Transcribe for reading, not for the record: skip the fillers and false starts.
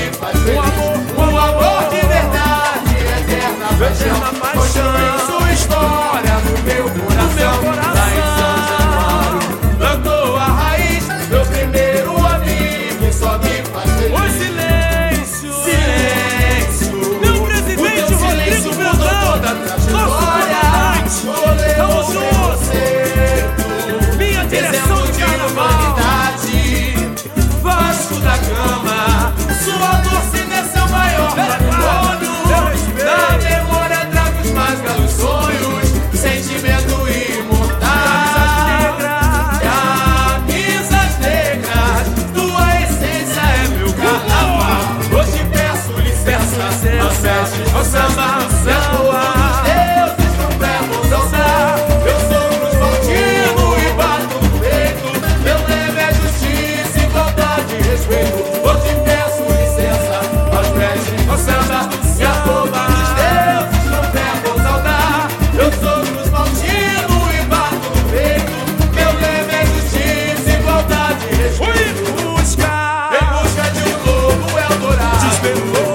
me faz feliz. Um amor de verdade, eterna paixão. Construí sua história no meu coração. Lá em São Januário, plantou a raiz, meu primeiro amigo, e só me faz feliz. O silêncio, Silêncio, meu presidente o silêncio Rodrigo mudou Brandão, toda a trajetória. Tamo junto. Minha direção de carnaval, Vasco da Gama, sua torcida é seu maior patrimônio. Na memória traga os mais belos sonhos, sentimento imortal. Camisas negras, tua essência é meu carnaval. Hoje peço licença, ao samba, e a todos os deuses não perdem dançar. Eu sou Cruz Maltino e bato no peito, meu lema é justiça, igualdade e respeito. Hoje peço licença aos mestres do samba, e a todos os deuses não perdem saudar. Eu sou Cruz Maltino e bato no peito, meu lema é justiça, igualdade e respeito. fui em busca Em busca de um novo Eldorado. despertou